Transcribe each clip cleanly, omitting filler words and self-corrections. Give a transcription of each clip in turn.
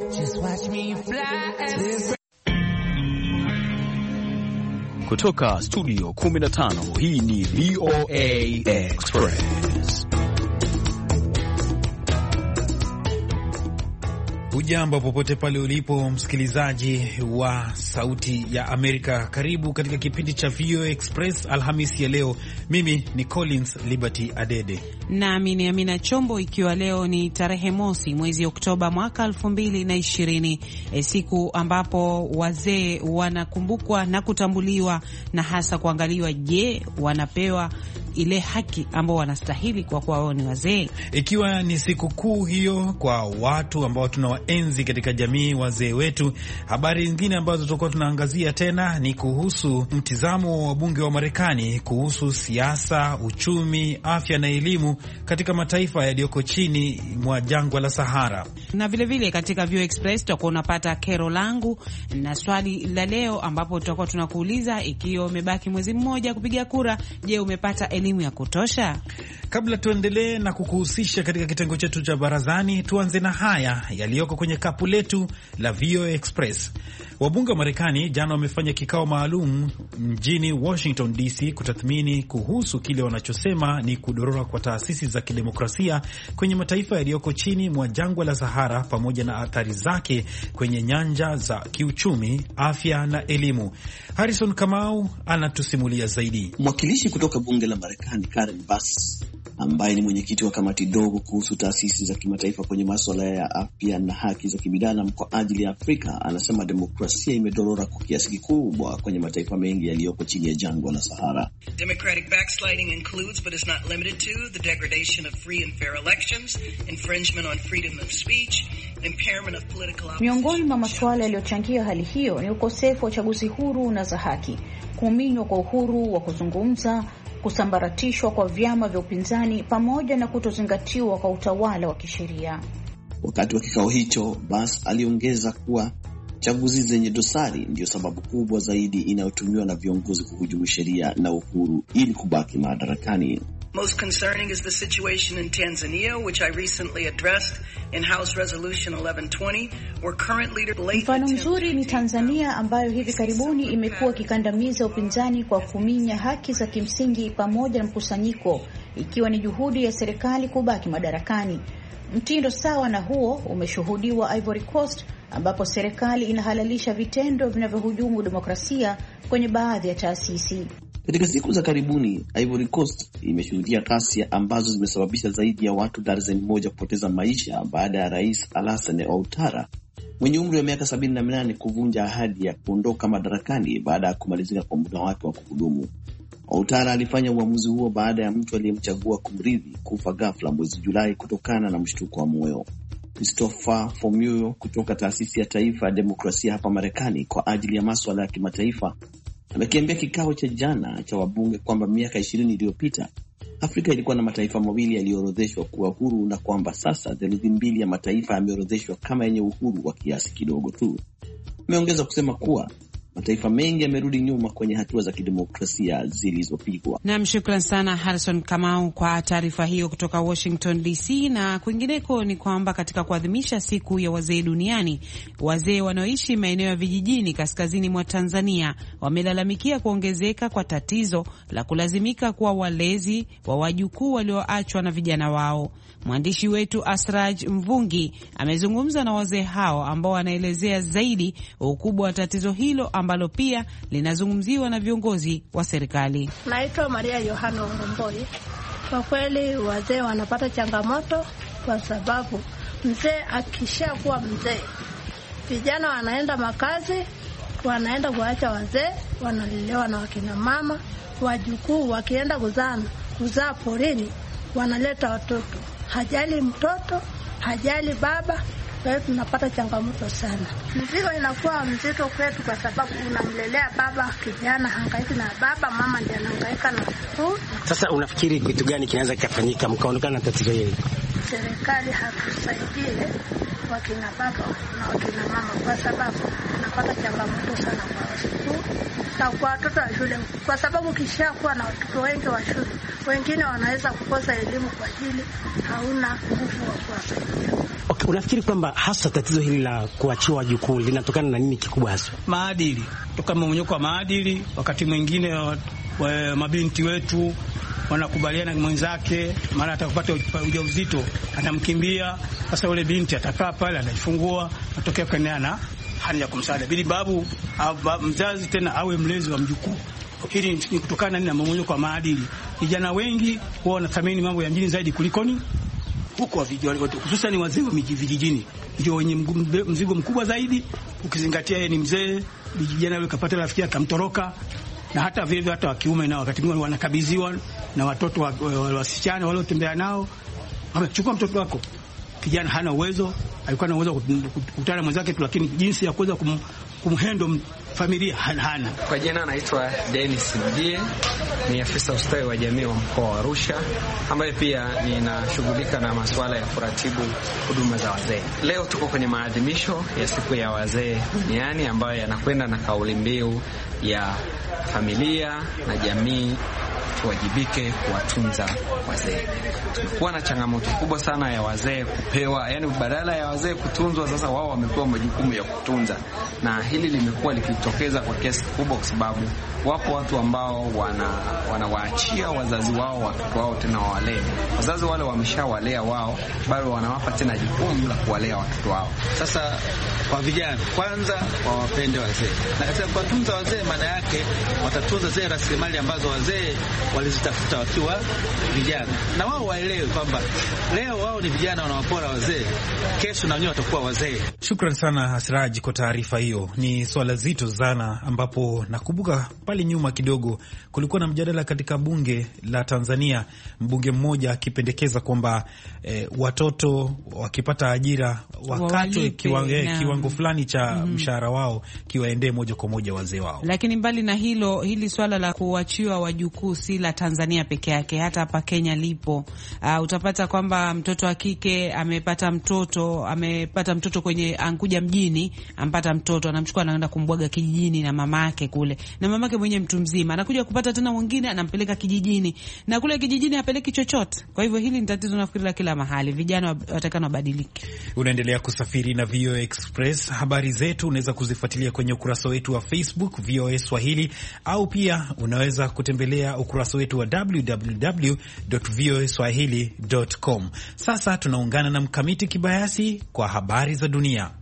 Just watch me fly. Kutoka studio 15, hii ni VOA Express. Ujambo popote pale ulipo msikilizaji wa Sauti ya Amerika. Karibu katika kipindi cha VOA Express Alhamisi ya leo. Mimi ni Collins Liberty Adede. Nami ni Amina Chombo, ikiwa leo ni tarehe mosi mwezi Oktoba mwaka 2020, siku ambapo wazee wanakumbukwa na kutambuliwa na hasa kuangaliwa, je, wanapewa ile haki ambao wanastahili kwa kuwa wao ni wazee. Ikiwa ni siku kuu hiyo kwa watu ambao tunawaenzi katika jamii, wazee wetu. Habari nyingine ambazo tutakuwa tunaangazia tena ni kuhusu mtizamo wa wabunge wa Marekani kuhusu siasa, uchumi, afya na elimu katika mataifa yaliyoko chini mwa jangwa la Sahara. Na vile vile katika View Express tutakuwa unapata kero langu na swali la leo, ambapo tutakuwa tunakuuliza ikiwa umebaki mwezi mmoja kupiga kura, je, umepata elimu ya kutosha? Kabla tuendelee na kukuhusisha katika kitengo chetu cha barazani, tuanze na haya yaliyoko kwenye kapu letu la VOA Express. Wabunge wa Marekani jana wamefanya kikao maalum mjini Washington DC kutathmini kuhusu kile wanachosema ni kudorora kwa taasisi za kidemokrasia kwenye mataifa yaliyoko chini mwa jangwa la Sahara, pamoja na athari zake kwenye nyanja za kiuchumi, afya na elimu. Harrison Kamau anatusimulia zaidi. Mwakilishi kutoka bunge la Marekani Karen Bass, ambaye ni mwenyekiti wa kamati dogo kuhusu taasisi za kimataifa kwenye masuala ya afya na haki za kibinadamu kwa ajili ya Afrika, anasema demokrasia imedorora kwa kiasi kikubwa kwenye mataifa mengi yaliyoko chini ya jangwa la Sahara. Democratic backsliding includes but is not limited to the degradation of free and fair elections, infringement on freedom of speech, impairment of political opposition. Miongoni mwa masuala yaliyochangia hali hiyo ni ukosefu wa chaguzi huru na za haki, kuminywa kwa uhuru wa kuzungumza, kusambaratishwa kwa vyama vya upinzani, pamoja na kutozingatiwa kwa utawala wa kisheria. Wakati wa kikao hicho, Bass aliongeza kuwa chaguzi zenye dosari ndio sababu kubwa zaidi inayotumiwa na viongozi kuhujumu sheria na uhuru ili kubaki madarakani. Most concerning is the situation in Tanzania, which I recently addressed in House Resolution 1120, where current leader... Mfano mzuri ni Tanzania, ambayo hivi karibuni imekuwa ikikandamiza upinzani kwa kuminya haki za kimsingi pamoja na mkusanyiko, ikiwa ni juhudi ya serikali kubaki madarakani. Mtindo sawa na huo umeshuhudiwa Ivory Coast, ambapo serikali inahalalisha vitendo vinavyohujumu demokrasia kwenye baadhi ya taasisi. Katika siku za karibuni, Ivory Coast imeshuhudia ghasia ambazo zimesababisha zaidi ya watu darzeni moja kupoteza maisha baada ya Rais Alassane Ouattara mwenye umri wa miaka 78 kuvunja ahadi ya kuondoka madarakani baada ya kumalizika kwa muda wake wa kuhudumu. Ouattara alifanya uamuzi huo baada ya mtu aliyemchagua kumrithi kufa ghafla mwezi Julai kutokana na mshtuko wa moyo. Christopher Formuyo kutoka Taasisi ya Taifa ya Demokrasia hapa Marekani kwa ajili ya masuala ya kimataifa amekiambia kikao cha jana cha wabunge kwamba miaka 20 iliyopita Afrika ilikuwa na mataifa mawili yaliyoorodheshwa kuwa huru, na kwamba sasa theluthi mbili ya mataifa yameorodheshwa kama yenye uhuru wa kiasi kidogo tu. Ameongeza kusema kuwa mataifa mengi yamerudi nyuma kwenye hatua za kidemokrasia zilizopigwa. Naam, shukrani sana Harrison Kamau kwa taarifa hiyo kutoka Washington DC. Na kwingineko ni kwamba katika kuadhimisha siku ya wazee duniani, wazee wanaoishi maeneo ya vijijini kaskazini mwa Tanzania wamelalamikia kuongezeka kwa tatizo la kulazimika kuwa walezi wa wajukuu walioachwa na vijana wao. Mwandishi wetu Asraj Mvungi amezungumza na wazee hao ambao wanaelezea zaidi ukubwa wa tatizo hilo ambalo pia linazungumziwa na viongozi wa serikali. Naitwa Maria Yohana Ngomboi. Kwa kweli wazee wanapata changamoto kwa sababu mzee akishakuwa mzee, vijana wanaenda makazi, wanaenda kuacha wazee, wanalelewa na wakina mama. Wajukuu wakienda kuzaa porini, wanaleta watoto. Hajali mtoto, hajali baba. Kwa hiyo tunapata changamoto sana. Mzigo inakuwa mzito kwetu kwa sababu unamlelea baba, kijana hangaika na baba, mama ndiye anahangaika na mtoto. Sasa unafikiri kitu gani kinaweza kufanyika mkaondokana na tatizo hili? Serikali hatusaidie wakina baba na wakina mama, kwa sababu tunapata changamoto sana kwa wasiku na kwa watoto wa shule, kwa sababu kishakuwa na watoto wengi wa shule, wengine wanaweza kukosa elimu kwa ajili hauna nguvu wa kuwasaidia. Okay, unafikiri kwamba hasa tatizo hili la kuachiwa wajukuu linatokana na nini kikubwa hasa? Maadili, kutoka mmonyoko wa maadili. Wakati mwingine mabinti wetu wanakubaliana na mwenzake, mara atakapata ujauzito atamkimbia. Sasa yule binti atakaa pale, anajifungua, atokea kaneana hana kumsaada, bili babu mzazi tena awe mlezi wa mjukuu. Hili ni kutokana na mmonyoko wa maadili. Vijana wengi huwa wanathamini mambo ya mjini zaidi kulikoni huko wa vijana, hususan wazee wa vijijini ndio wenye mzigo mkubwa zaidi, ukizingatia yeye ni mzee, vijana wale kapata rafiki akamtoroka. Na hata vile hata wa kiume nao wakati mwingine wanakabidhiwa na watoto wasichana wale watembea nao, amechukua mtoto wako. Kijana hana uwezo, alikuwa na uwezo kukutana na mwenzake tu, lakini jinsi ya kuweza kumhendo familia hana. Kwa jina anaitwa Dennis Mdie, ni afisa ustawi wa jamii wa mkoa wa Arusha, ambaye pia ninashughulika na masuala ya kuratibu huduma za wazee. Leo tuko kwenye maadhimisho ya siku ya wazee duniani ambayo yanakwenda na kauli mbiu ya familia na jamii tuwajibike kuwatunza wazee. Tumekuwa na changamoto kubwa sana ya wazee kupewa, yani badala ya wazee kutunzwa, sasa wao wamepewa majukumu ya kutunza, na hili limekuwa likitokeza kwa kiasi kikubwa kwa sababu wapo watu ambao wanawaachia wazazi wao watoto wao tena wawalee. Wazazi wale wameshawalea wao, bado wanawapa tena jukumu la kuwalea watoto wao. Sasa kwa vijana kwanza wawapende wazee, na katika kuwatunza wazee maana yake watatunza zile rasilimali ambazo wazee walizitafuta wakiwa vijana, na wao waelewe kwamba leo wao ni vijana wanawapora wazee, kesho na wenyewe watakuwa wazee. Shukran sana Asiraji kwa taarifa hiyo. Ni swala zito sana, ambapo nakumbuka pale nyuma kidogo kulikuwa na mjadala katika bunge la Tanzania, mbunge mmoja akipendekeza kwamba watoto wakipata ajira wakatwe kiwango fulani cha mshahara wao kiwaendee moja kwa moja wazee wao. Lakini mbali na hilo, hili swala la kuachiwa wajukuu si la Tanzania peke yake, hata hapa Kenya lipo. Utapata kwamba mtoto wa kike amepata mtoto kwenye ankuja mjini, ampata mtoto, anamchukua anaenda kumbwaga kijijini na mamake kule, na mamake mwenye mtu mzima anakuja kupata tena mwingine anampeleka kijijini, na kule kijijini apeleki chochote. Kwa hivyo hili ni tatizo nafikiri la kila mahali, vijana watakana wabadilike. Unaendelea kusafiri na VOA Express. Habari zetu unaweza kuzifuatilia kwenye ukurasa wetu wa Facebook VOA Swahili, au pia unaweza kutembelea ukurasa wetu wa www.voaswahili.com. Sasa tunaungana na Mkamiti Kibayasi kwa habari za dunia.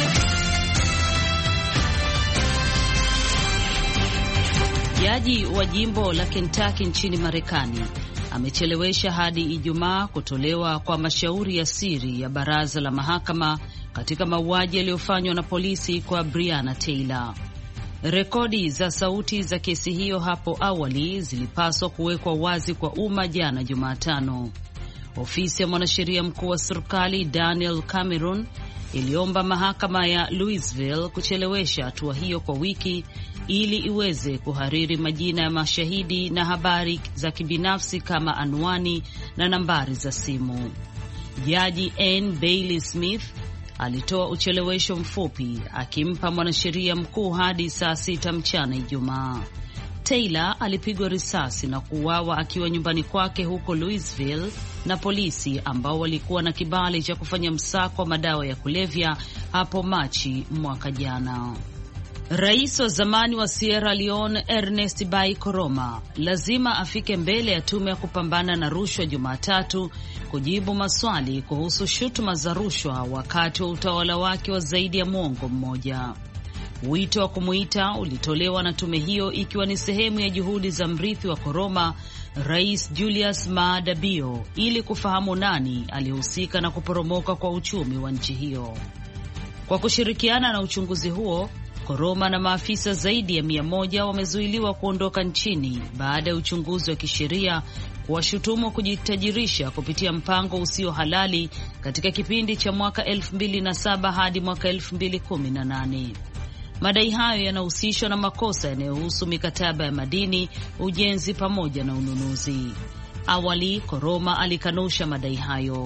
Jaji wa jimbo la Kentucky nchini Marekani amechelewesha hadi Ijumaa kutolewa kwa mashauri ya siri ya baraza la mahakama katika mauaji yaliyofanywa na polisi kwa Breonna Taylor. Rekodi za sauti za kesi hiyo hapo awali zilipaswa kuwekwa wazi kwa umma jana Jumatano. Ofisi ya mwanasheria mkuu wa serikali Daniel Cameron iliomba mahakama ya Louisville kuchelewesha hatua hiyo kwa wiki ili iweze kuhariri majina ya mashahidi na habari za kibinafsi kama anwani na nambari za simu. Jaji Ann Bailey Smith alitoa uchelewesho mfupi akimpa mwanasheria mkuu hadi saa 6 mchana Ijumaa. Taylor alipigwa risasi na kuuawa akiwa nyumbani kwake huko Louisville na polisi ambao walikuwa na kibali cha kufanya msako wa madawa ya kulevya hapo Machi mwaka jana. Rais wa zamani wa Sierra Leone Ernest Bai Koroma lazima afike mbele ya tume ya kupambana na rushwa Jumatatu kujibu maswali kuhusu shutuma za rushwa wakati wa utawala wake wa zaidi ya muongo mmoja. Wito wa kumuita ulitolewa na tume hiyo ikiwa ni sehemu ya juhudi za mrithi wa Koroma, Rais Julius Maada Bio, ili kufahamu nani alihusika na kuporomoka kwa uchumi wa nchi hiyo. Kwa kushirikiana na uchunguzi huo, Koroma na maafisa zaidi ya 100 wamezuiliwa kuondoka nchini baada ya uchunguzi wa kisheria kuwashutumu kujitajirisha kupitia mpango usio halali katika kipindi cha mwaka 2007 hadi mwaka 2018. Madai hayo yanahusishwa na makosa yanayohusu mikataba ya madini, ujenzi pamoja na ununuzi. Awali, Koroma alikanusha madai hayo.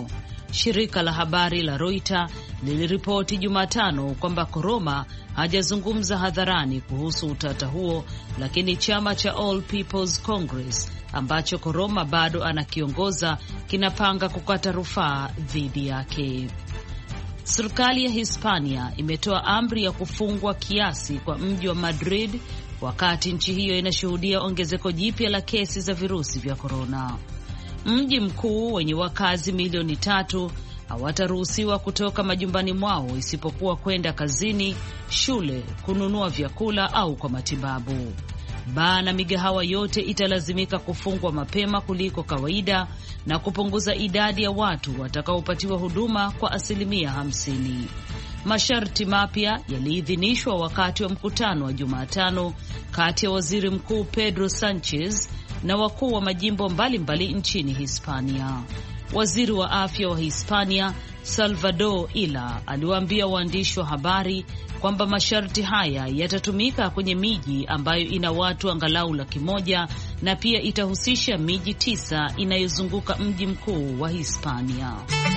Shirika la habari la Reuters liliripoti Jumatano kwamba Koroma hajazungumza hadharani kuhusu utata huo, lakini chama cha All People's Congress ambacho Koroma bado anakiongoza kinapanga kukata rufaa dhidi yake. Serikali ya Hispania imetoa amri ya kufungwa kiasi kwa mji wa Madrid wakati nchi hiyo inashuhudia ongezeko jipya la kesi za virusi vya korona. Mji mkuu wenye wakazi milioni 3 hawataruhusiwa kutoka majumbani mwao isipokuwa kwenda kazini, shule, kununua vyakula au kwa matibabu. Baa na migahawa yote italazimika kufungwa mapema kuliko kawaida na kupunguza idadi ya watu watakaopatiwa huduma kwa 50%. Masharti mapya yaliidhinishwa wakati wa mkutano wa Jumatano kati ya Waziri Mkuu Pedro Sanchez na wakuu wa majimbo mbalimbali nchini Hispania. Waziri wa afya wa Hispania Salvador Illa aliwaambia waandishi wa habari kwamba masharti haya yatatumika kwenye miji ambayo ina watu angalau 100,000 na pia itahusisha miji 9 inayozunguka mji mkuu wa Hispania.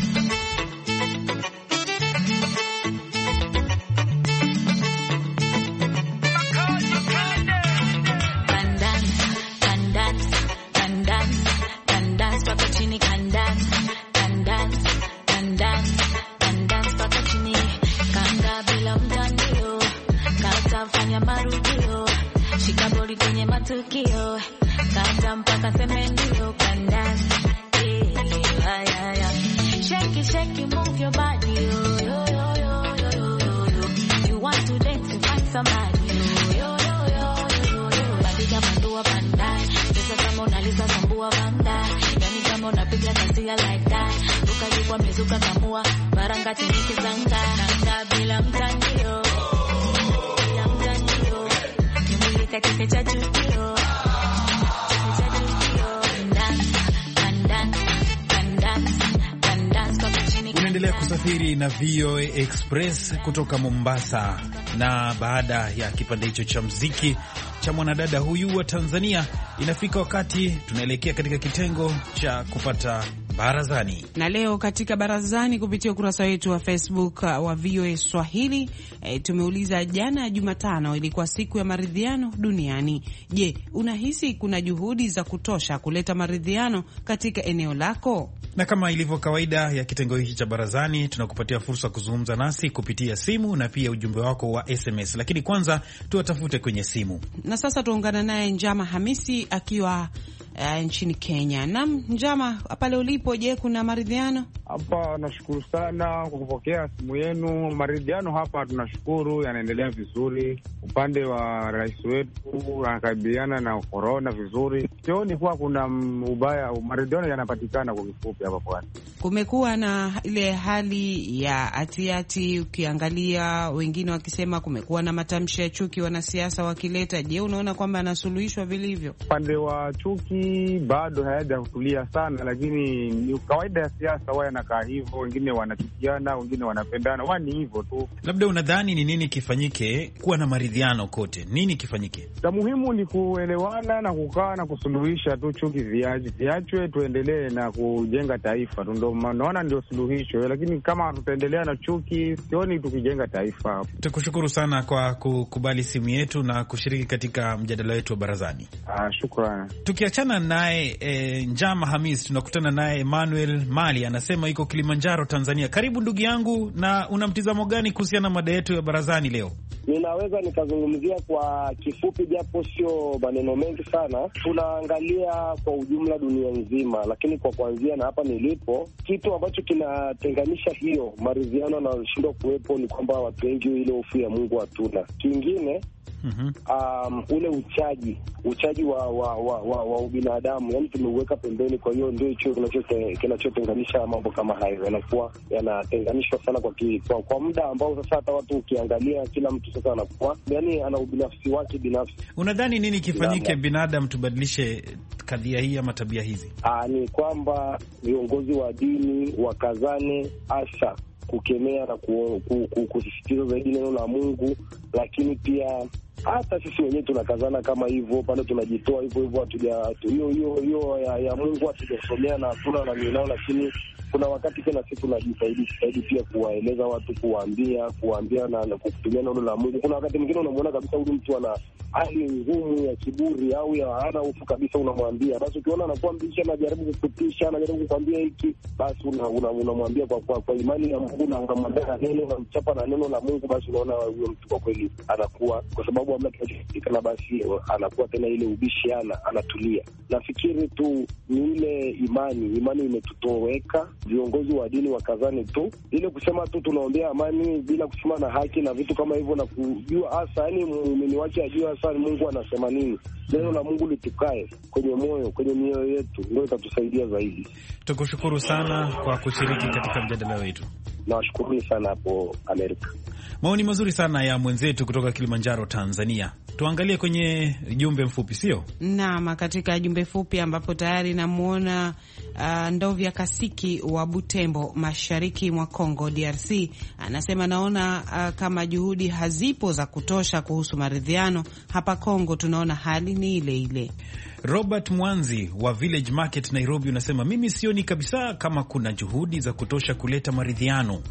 Unaendelea kusafiri na VOA Express kutoka Mombasa, na baada ya kipande hicho cha muziki cha mwanadada huyu wa Tanzania, inafika wakati tunaelekea katika kitengo cha kupata barazani. Na leo katika barazani kupitia ukurasa wetu wa Facebook wa VOA Swahili, tumeuliza jana Jumatano ilikuwa siku ya maridhiano duniani. Je, unahisi kuna juhudi za kutosha kuleta maridhiano katika eneo lako? Na kama ilivyo kawaida ya kitengo hiki cha barazani, tunakupatia fursa kuzungumza nasi kupitia simu na pia ujumbe wako wa SMS. Lakini kwanza tuwatafute kwenye simu. Na sasa tuungana naye Njama Hamisi akiwa nchini Kenya. Naam, Njama, pale ulipo, je, kuna maridhiano? Hapa nashukuru sana kwa kupokea simu yenu. Maridhiano hapa tunashukuru yanaendelea vizuri. Upande wa rais wetu anakabiliana na korona vizuri. Sioni kuwa kuna ubaya, maridhiano yanapatikana kwa kifupi hapa pwani. Kumekuwa na ile hali ya hatiati, ukiangalia wengine wakisema kumekuwa na matamshi ya chuki wanasiasa wakileta. Je, unaona kwamba yanasuluhishwa vilivyo? Upande wa chuki bado hayajakutulia sana, lakini ni kawaida ya siasa, wao yanakaa hivyo, wengine wanachukiana, wengine wanapendana, wani hivyo tu. Labda unadhani ni nini kifanyike kuwa na maridhiano kote? Nini kifanyike? La muhimu ni kuelewana na kukaa na kusuluhisha tu, chuki ziachwe, tuendelee na kujenga taifa. Ndio naona ndio suluhisho, lakini kama tutaendelea na chuki, sioni tukijenga taifa. Tukushukuru sana kwa kukubali simu yetu na kushiriki katika mjadala wetu wa barazani. Shukrani. Tukiachana naye Njama Hamis, tunakutana naye Emmanuel Mali, anasema iko Kilimanjaro, Tanzania. Karibu ndugu yangu, na una mtizamo gani kuhusiana na mada yetu ya barazani leo? Ninaweza nikazungumzia kwa kifupi, japo sio maneno mengi sana. Tunaangalia kwa ujumla dunia nzima, lakini kwa kuanzia na hapa nilipo, kitu ambacho kinatenganisha hiyo maridhiano na shindwa kuwepo ni kwamba watu wengi ile hofu ya Mungu hatuna. Kingine ule uchaji wa ubinadamu, yani tumeuweka pembeni. Kwa hiyo ndio hicho kinachotenganisha mambo kama hayo, yanakuwa yanatenganishwa sana kwa muda ambao sasa hata watu ukiangalia, kila mtu sasa anakuwa yani ana ubinafsi wake binafsi. Unadhani nini kifanyike binadamu tubadilishe kadhia hii ama tabia hizi? Ni kwamba viongozi wa dini wakazane hasa kukemea na kusisitiza zaidi neno la Mungu, lakini pia hata sisi wenyewe tunakazana kama hivyo, pale tunajitoa hivyo hivyo, hiyo ya Mungu hatujasomea na hatuna na ninao, lakini kuna wakati tena sisi tunajitahidi pia kuwaeleza watu, kuwaambia na kutumia neno la Mungu. Kuna wakati mwingine unamuona kabisa huyu mtu ana hali ngumu ya kiburi au ya hana hofu kabisa, unamwambia basi, ukiona anakuwa mbisha, anajaribu kukutisha, anajaribu kukwambia hiki, basi unamwambia kwa imani ya Mungu, na unamwambia neno, unamchapa na neno la Mungu, basi unaona huyo mtu kwa kweli anakuwa, kwa sababu amna kinachofikana, basi anakuwa tena ile ubishi, anatulia. Nafikiri tu ni ile imani imetutoweka. Viongozi wa dini wakazani tu ile kusema tu tunaombea amani bila kusema na haki na vitu kama hivyo, na kujua hasa yani muumini wake ajue hasa Mungu anasema nini. Neno la Mungu litukae kwenye moyo, kwenye mioyo yetu, ndio itatusaidia zaidi. Tukushukuru sana kwa kushiriki katika mjadala wetu. Nawashukuru sana hapo Amerika. Maoni mazuri sana ya mwenzetu kutoka Kilimanjaro, Tanzania. Tuangalie kwenye jumbe mfupi, sio? Naam, katika jumbe fupi ambapo tayari namuona Ndovya Kasiki wa Butembo, mashariki mwa Kongo DRC, anasema naona kama juhudi hazipo za kutosha kuhusu maridhiano hapa Kongo, tunaona hali ni ile ile. Robert Mwanzi wa Village Market Nairobi unasema mimi sioni kabisa kama kuna juhudi za kutosha kuleta maridhiano.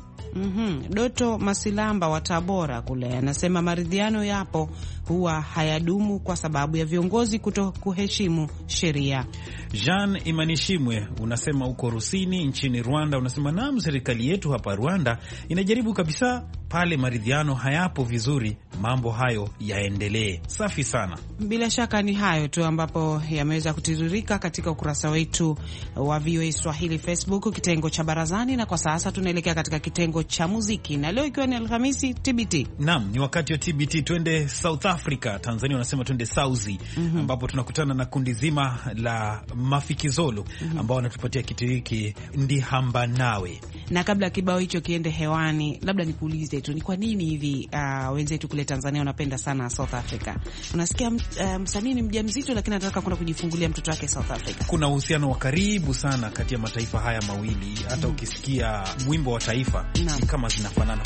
Doto Masilamba wa Tabora kule anasema maridhiano yapo, huwa hayadumu kwa sababu ya viongozi kuto kuheshimu sheria. Jean Imanishimwe unasema uko Rusini nchini Rwanda, unasema naam, serikali yetu hapa Rwanda inajaribu kabisa, pale maridhiano hayapo vizuri, mambo hayo yaendelee. Safi sana. Bila shaka ni hayo tu ambapo yameweza kutiririka katika ukurasa wetu wa VOA Swahili Facebook, kitengo cha barazani, na kwa sasa tunaelekea katika kitengo cha muziki, na leo ikiwa ni Alhamisi TBT. Naam, ni wakati wa TBT. Twende South Africa, Tanzania unasema twende Sauzi, ambapo tunakutana na kundi zima la Mafikizolo ambao wanatupatia kitu hiki Ndihamba Nawe. Na kabla ya kibao hicho kiende hewani, labda nikuulize tu, ni kwa nini hivi wenzetu kule Tanzania wanapenda sana South Africa? Unasikia msanii ni mjamzito lakini anataka kwenda kujifungulia mtoto wake South Africa. Kuna uhusiano wa karibu sana kati ya mataifa haya mawili, hata ukisikia wimbo wa taifa ni kama zinafanana.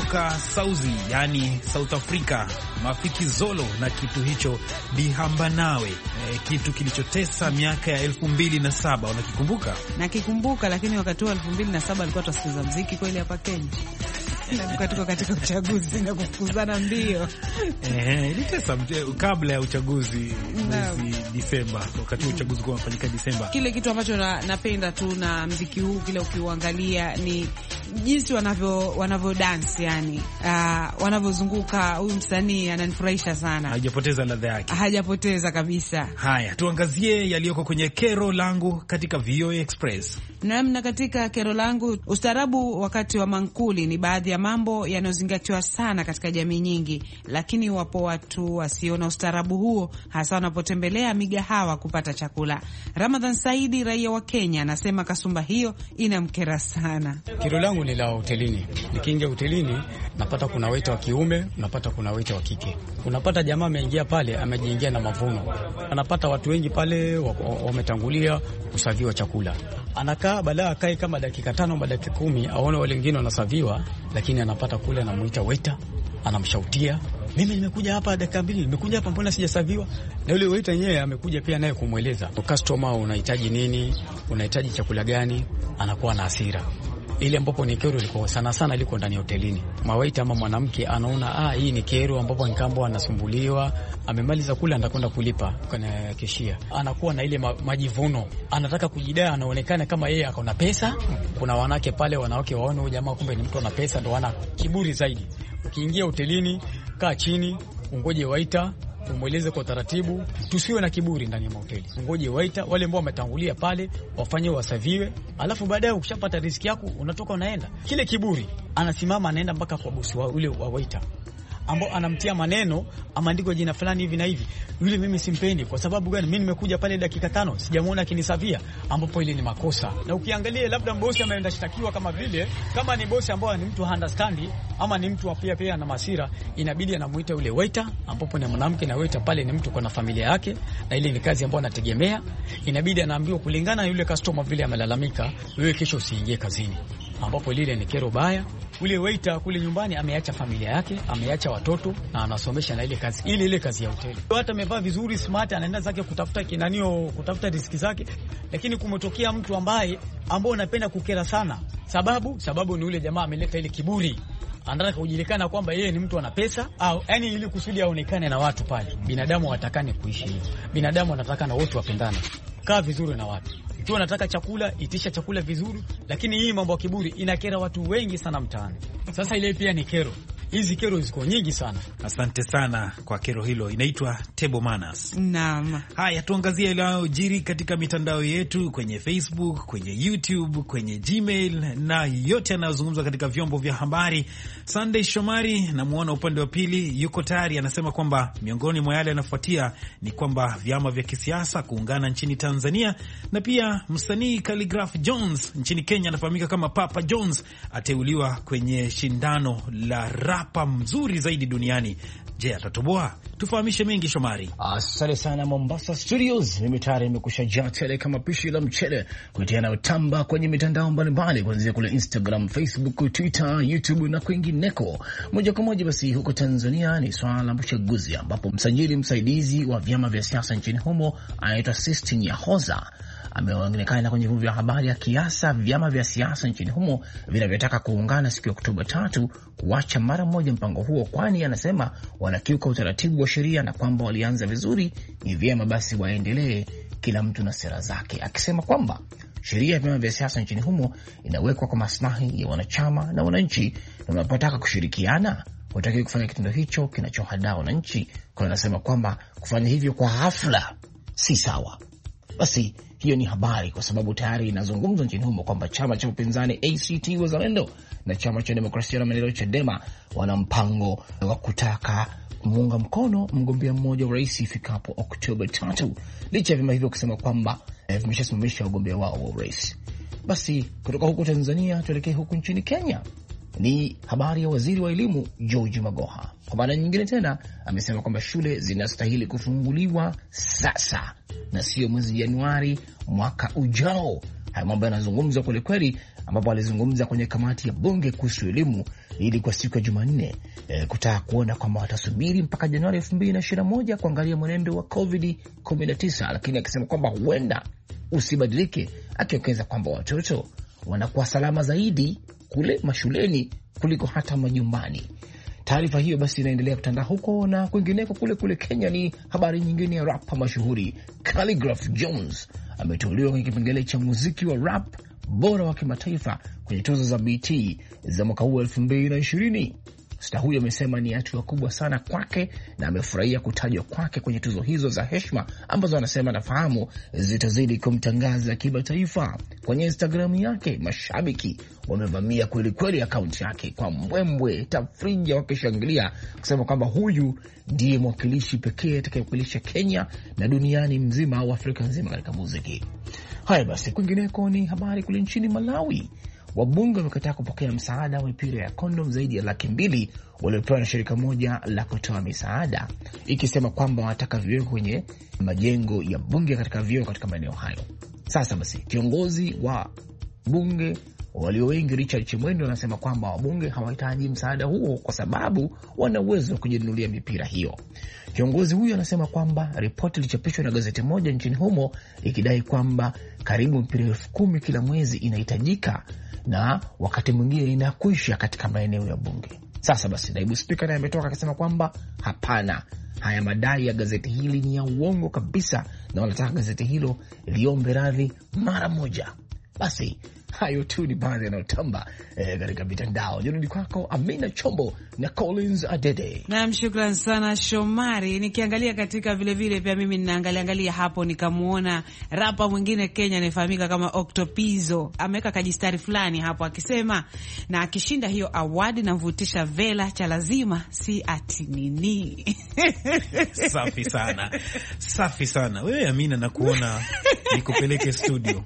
kutoka Sauzi, yani South Africa, Mafikizolo na kitu hicho Bihamba Nawe, kitu kilichotesa miaka ya 2007. Unakikumbuka? Nakikumbuka, lakini wakati wa 2007 alikuwa tusikiza muziki kweli hapa Kenya. Tuko katika uchaguzi na kufukuzana mbio. Ilitesa kabla ya uchaguzi mwezi Disemba, wakati uchaguzi kwa unafanyika Disemba. Kile kitu ambacho napenda tu na muziki huu, kile ukiuangalia, ni jinsi wanavyo dance, yani wanavyozunguka. Huyu msanii ananifurahisha sana. Hajapoteza ladha yake. Hajapoteza kabisa. Haya, tuangazie yaliyoko kwenye kero langu katika VOA Express. Namna katika kero langu, ustaarabu wakati wa mankuli ni baadhi ya mambo yanayozingatiwa sana katika jamii nyingi, lakini wapo watu wasiona ustaarabu huo, hasa wanapotembelea migahawa kupata chakula. Ramadhan Saidi, raia wa Kenya, anasema kasumba hiyo inamkera sana. Kero langu ni la hotelini. Nikiingia hotelini napata kuna waiter wa kiume, napata kuna waiter wa kike. Unapata jamaa ameingia pale, amejiingia na mavuno. Anapata watu wengi pale wametangulia kusaviwa chakula. Anakaa baada akae kama dakika 5 au dakika 10 aone wale wengine wanasaviwa, lakini anapata kule anamuita waiter, anamshautia, mimi nimekuja hapa dakika 2, nimekuja hapa mbona sijasaviwa? Na yule waiter yenyewe amekuja pia naye kumweleza customer, unahitaji nini, unahitaji chakula gani, anakuwa na hasira. Ile ambapo ni kero liko sana liko ndani ya hotelini. Mawaita ama mwanamke anaona hii ni kero ambapo nikambo anasumbuliwa, amemaliza kula anakwenda kulipa kwenye keshia. Anakuwa na ile majivuno, anataka kujidai, anaonekana kama yeye akona pesa. Kuna wanawake pale, wanawake waone huyu jamaa kumbe ni mtu ana pesa, ndio wana kiburi zaidi. Ukiingia hotelini, kaa chini, ungoje waita, umweleze kwa taratibu, tusiwe na kiburi ndani ya hoteli. Ngoje waita wale ambao wametangulia pale wafanye wasaviwe, alafu baadaye ukishapata riziki yako unatoka unaenda. Kile kiburi anasimama anaenda mpaka kwa bosi wa ule wa waita, ambao anamtia maneno, ameandikwa jina fulani hivi na hivi. Yule mimi simpendi kwa sababu gani? Mimi nimekuja pale dakika 5 sijamuona akinisavia, ambapo ile ni makosa. Na ukiangalia labda bosi ameenda shtakiwa, kama vile kama ni bosi ambao ni mtu understand ama ni mtu pia na masira, inabidi anamuita yule waiter, ambapo ni mwanamke na waiter pale ni mtu kwa familia yake na ile ni kazi ambayo anategemea. Inabidi anaambiwa kulingana na yule customer vile amelalamika, wewe kesho usiingie kazini, ambapo lile ni kero baya. Ule waiter kule nyumbani ameacha familia yake, ameacha watoto na anasomesha na ile kazi ile kazi ya hoteli. Hata amevaa vizuri smart, anaenda zake kutafuta kutafuta riziki zake, lakini kumetokea mtu ambao anapenda kukera sana. Sababu ni ule jamaa ameleta ile kiburi, anataka kujulikana kwamba yeye ni mtu ana pesa, au yani ili kusudi aonekane na watu pale. Binadamu watakane kuishi hivyo. Binadamu wanatakana wote wapendane. Kaa vizuri na watu. Ikiwa unataka chakula, itisha chakula vizuri, lakini hii mambo ya kiburi inakera watu wengi sana mtaani. Sasa ile pia ni kero. Hizi kero ziko nyingi sana. Asante sana kwa kero hilo. Inaitwa table manners. Naam. Haya, tuangazie yanayojiri katika mitandao yetu, kwenye Facebook, kwenye YouTube, kwenye Gmail na yote yanayozungumzwa katika vyombo vya habari. Sunday Shomari, namuona upande wa pili, yuko tayari, anasema kwamba miongoni mwa yale yanafuatia ni kwamba vyama vya kisiasa kuungana nchini Tanzania, na pia msanii Khaligraph Jones nchini Kenya, anafahamika kama Papa Jones, ateuliwa kwenye shindano la rapa mzuri zaidi duniani. Je, atatoboa? Tufahamishe mengi, Shomari. Asante sana Mombasa Studios. Mimi tayari nimekusha jaa tele kama pishi la mchele kutia na utamba kwenye mitandao mbalimbali, kuanzia kule Instagram, Facebook, Twitter, YouTube na kwingineko. Moja kwa moja basi huko Tanzania ni swala la uchaguzi, ambapo msajili msaidizi wa vyama vya siasa nchini humo anaitwa Sistine Yahoza ameonekana kwenye vyombo vya habari akiasa vyama vya siasa nchini humo vinavyotaka kuungana siku ya Oktoba 3 kuacha mara moja mpango huo, kwani anasema wanakiuka utaratibu wa sheria na kwamba walianza vizuri, ni vyema basi waendelee, kila mtu na sera zake, akisema kwamba sheria ya vyama vya siasa nchini humo inawekwa kwa maslahi ya wanachama na wananchi, na wanapotaka kushirikiana watakiwa kufanya kitendo hicho kinachohadaa wananchi, kwa anasema kwamba kufanya hivyo kwa hafla si sawa. Basi hiyo ni habari kwa sababu tayari inazungumzwa nchini humo kwamba chama cha upinzani ACT Wazalendo na chama cha demokrasia na maendeleo Chadema wana mpango wa kutaka kumuunga mkono mgombea mmoja wa rais ifikapo Oktoba 3, licha ya vyama hivyo kusema kwamba vimeshasimamisha ugombea wao wa rais. Basi kutoka huko Tanzania tuelekee huku nchini Kenya. Ni habari ya waziri wa elimu George Magoha. Kwa mara nyingine tena amesema kwamba shule zinastahili kufunguliwa sasa na sio mwezi Januari mwaka ujao. Haya mambo yanazungumzwa kweli kweli, ambapo alizungumza kwenye kamati ya bunge kuhusu elimu ili kwa siku ya Jumanne kutaka kuona kwamba watasubiri mpaka Januari 2021 kuangalia mwenendo wa COVID-19, lakini akisema kwamba huenda usibadilike, akiongeza kwamba watoto wanakuwa salama zaidi kule mashuleni kuliko hata majumbani. Taarifa hiyo basi inaendelea kutandaa huko na kwingineko. Kule Kenya ni habari nyingine ya rapa mashuhuri Khaligraph Jones ameteuliwa kwenye kipengele cha muziki wa rap bora wa kimataifa kwenye tuzo za BET za mwaka huu 2020. Star huyo amesema ni hatua kubwa sana kwake na amefurahia kutajwa kwake kwenye tuzo hizo za heshima ambazo anasema nafahamu zitazidi kumtangaza kimataifa. Kwenye Instagram yake mashabiki wamevamia kweli kweli akaunti yake kwa mbwembwe tafrija, wakishangilia kusema kwamba huyu ndiye mwakilishi pekee atakayewakilisha Kenya na duniani mzima au Afrika nzima katika muziki. Haya basi, kwingineko ni habari kule nchini Malawi. Wabunge wamekataa kupokea msaada wa mipira ya kondom zaidi ya 200,000 waliopewa na shirika moja la kutoa misaada, ikisema kwamba wanataka viwekwe kwenye majengo ya bunge katika vyoo katika maeneo hayo. Sasa basi, kiongozi wa bunge walio wengi Richard Chimwendo anasema kwamba wabunge hawahitaji msaada huo kwa sababu wana uwezo wa kujinunulia mipira hiyo. Kiongozi huyo anasema kwamba ripoti ilichapishwa na gazeti moja nchini humo ikidai kwamba karibu mipira 10,000 kila mwezi inahitajika na wakati mwingine inakwisha katika maeneo ya bunge. Sasa basi, naibu spika naye ametoka akasema kwamba hapana, haya madai ya gazeti hili ni ya uongo kabisa na wanataka gazeti hilo liombe radhi mara moja. Basi hayo tu ni baadhi yanayotamba katika mitandao. Jirudi kwako Amina Chombo na Collins Adede. Naam, shukran sana Shomari. Nikiangalia katika vile pia mimi ninaangalia hapo nikamuona rapa mwingine Kenya anayefahamika kama Octopizzo. Ameweka kajistari fulani hapo akisema na akishinda hiyo award na mvutisha vela cha lazima si ati nini. Safi sana. Safi sana. Wewe Amina nakuona nikupeleke studio.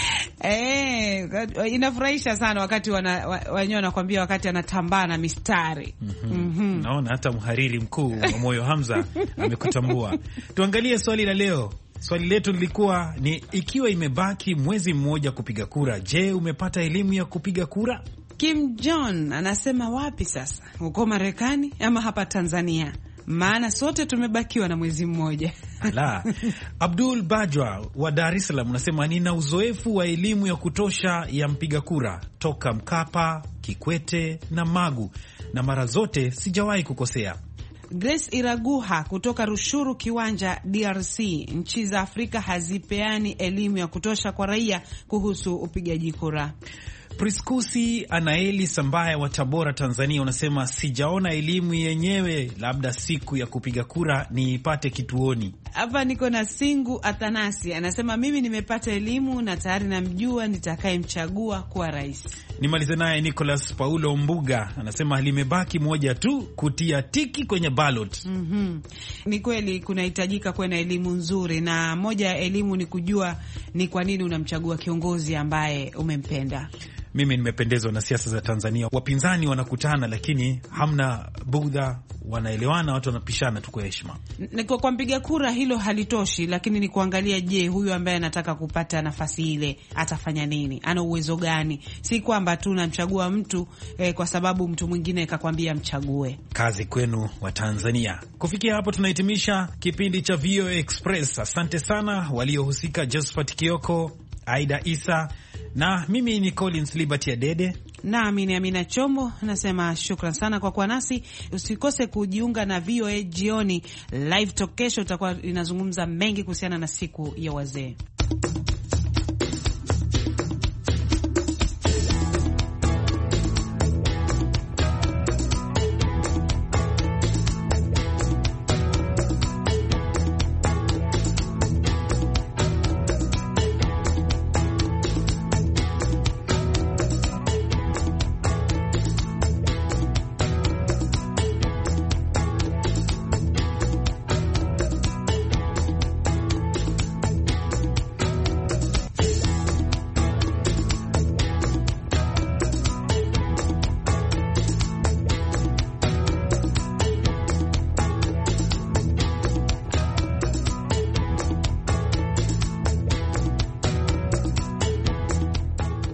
Inafurahisha sana wakati wenyewe wanakuambia wakati anatambana mistari. Naona hata mhariri mkuu wa Moyo Hamza amekutambua. Tuangalie swali la leo. Swali letu lilikuwa ni ikiwa imebaki mwezi mmoja kupiga kura, je, umepata elimu ya kupiga kura? Kim Jong anasema wapi sasa? Uko Marekani ama hapa Tanzania? Maana sote tumebakiwa na mwezi mmoja. Ala. Abdul Bajwa wa Dar es Salaam unasema nina uzoefu wa elimu ya kutosha ya mpiga kura toka Mkapa, Kikwete na Magu na mara zote sijawahi kukosea. Grace Iraguha kutoka Rushuru Kiwanja, DRC. Nchi za Afrika hazipeani elimu ya kutosha kwa raia kuhusu upigaji kura. Priskusi Anaeli Sambaya wa Tabora, Tanzania unasema sijaona elimu yenyewe, labda siku ya kupiga kura niipate kituoni. Hapa niko na Singu Athanasi anasema mimi nimepata elimu na tayari namjua nitakayemchagua kuwa rais. Nimalize naye Nicholas Paulo Mbuga anasema limebaki moja tu, kutia tiki kwenye ballot. Ni kweli kunahitajika kuwa na elimu nzuri, na moja ya elimu ni kujua ni kwa nini unamchagua kiongozi ambaye umempenda. Mimi nimependezwa na siasa za Tanzania. Wapinzani wanakutana lakini hamna bugdha, wanaelewana, watu wanapishana tu kwa heshima. Kwa mpiga kura hilo halitoshi, lakini ni kuangalia, je, huyu ambaye anataka kupata nafasi ile atafanya nini? Ana uwezo gani? Si kwamba tu namchagua mtu kwa sababu mtu mwingine kakwambia mchague. Kazi kwenu wa Tanzania. Kufikia hapo tunahitimisha kipindi cha VOA Express. Asante sana waliohusika, Josephat Kioko, Aida Isa na mimi ni Collins Liberty Adede. Nami ni Amina Chombo, nasema shukran sana kwa kuwa nasi. Usikose kujiunga na VOA jioni live talk. Kesho itakuwa inazungumza mengi kuhusiana na siku ya wazee.